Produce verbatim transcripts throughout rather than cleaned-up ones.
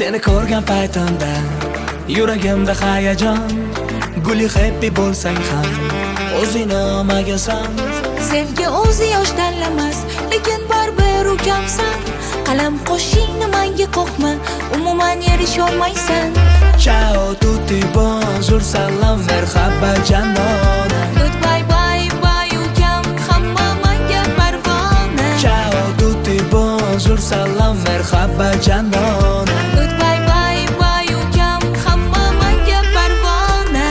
Seni ko'rgan paytimda yuragimda hayajon, guli happy bo'lsang ham o'zingni olmagasan. Sevgi o'zi yosh tanlamas, lekin baribir ukamsan. Qalam qo'shingni menga qo'qma, umuman erisholmaysan. Ciao tutti, bonjour, salam, merhaba janona. Goodbye bye bye ukam, hamma menga parvona. Ciao tutti, bonjour, salam, merhaba janona. Goodbye bye bye ukam, hamma menga parvona.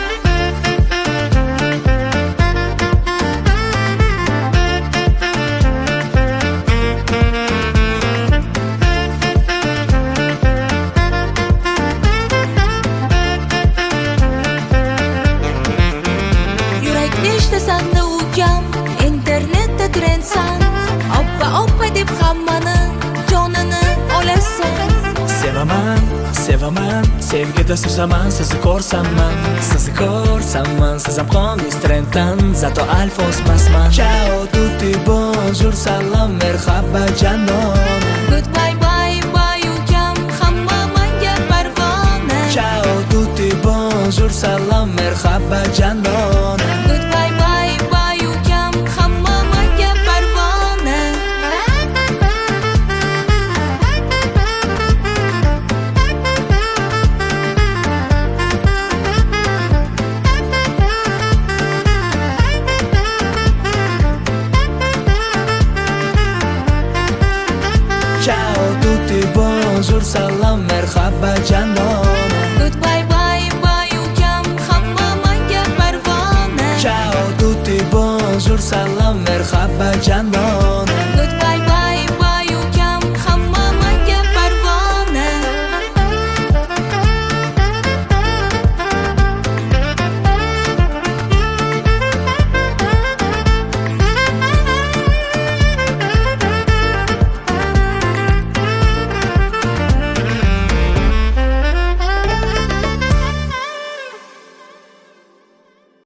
Ishtasanda ukam, internetda trendsan. Oppa oppa deb hammani jonini olasan. Sevaman, sevaman, sevgida suzaman, sizni ko'rsamman, sizni ko'rsamman, siz ham qonli trenddan, zato alfosmasman. Ciao tutti, bonjour, salam, merhaba janona. Goodbye bye bye ukam, hamma menga parvona. Ciao tutti, bonjour, salam, merhaba janona. Goodbye bye bye ukam, hamma menga parvona. Ciao tutti, bonjour, salam, merhaba janona. Goodbye bye bye ukam, hamma menga parvona. Ciao tutti, bonjour, salam, merhaba janona.